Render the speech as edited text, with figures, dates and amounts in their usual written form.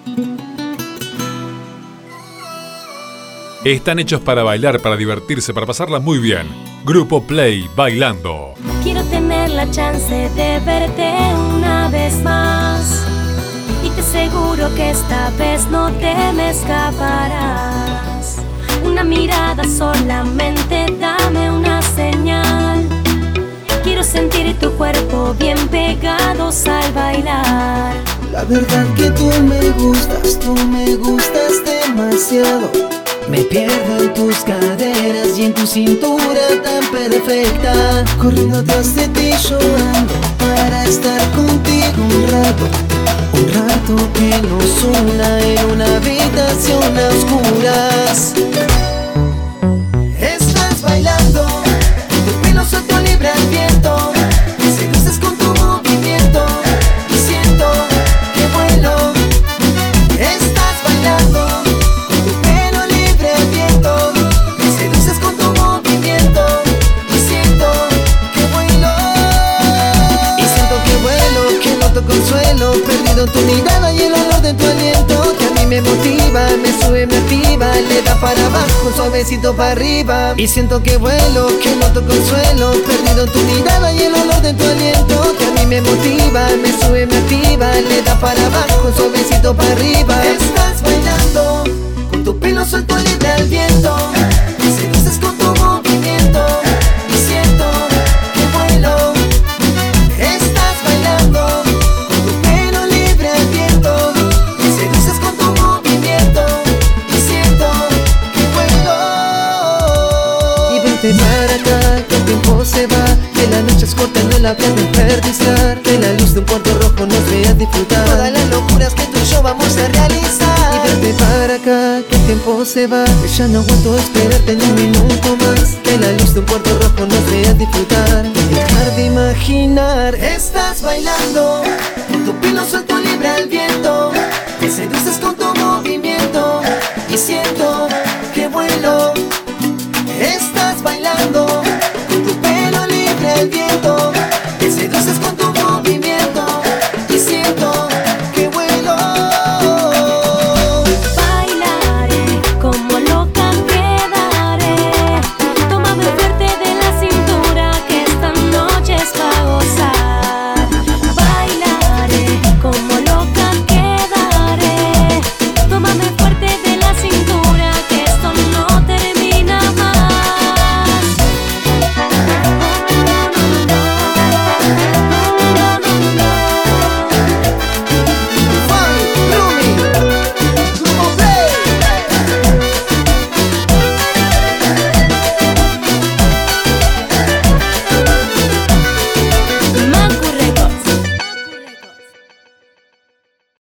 Están hechos para bailar, para divertirse, para pasarla muy bien. Grupo Play, Bailando. Quiero tener la chance de verte una vez más, y te aseguro que esta vez no te me escaparás. Una mirada solamente, dame una señal. Quiero sentir tu cuerpo bien pegados al bailar. La verdad que tú me gustas demasiado. Me pierdo en tus caderas y en tu cintura tan perfecta. Corriendo atrás de ti llorando para estar contigo un rato que nos una en una habitación a oscuras. Estás bailando, tu pelo suelto libre al viento. Me seduces con tu movimiento y siento que vuelo. Estás bailando, consuelo, perdido en tu mirada y el olor de tu aliento, que a mí me motiva, me sube, me activa, le da para abajo, suavecito para arriba. Y siento que vuelo, que noto consuelo, perdido en tu mirada y el olor de tu aliento, que a mí me motiva, me sube, me activa, le da para abajo, suavecito para arriba. Estás bailando, con tu pelo suelto libre al viento, me seduces con tu movimiento y siento que vuelo. Estás bailando, para acá, que el tiempo se va, que la noche es corta, no la puedo desperdiciar, que la luz de un cuarto rojo nos vea disfrutar todas las locuras que tú y yo vamos a realizar. Y vente para acá, que el tiempo se va, que ya no aguanto esperarte ni un minuto más, que la luz de un cuarto rojo nos vea disfrutar, dejar de imaginar. Estás bailando,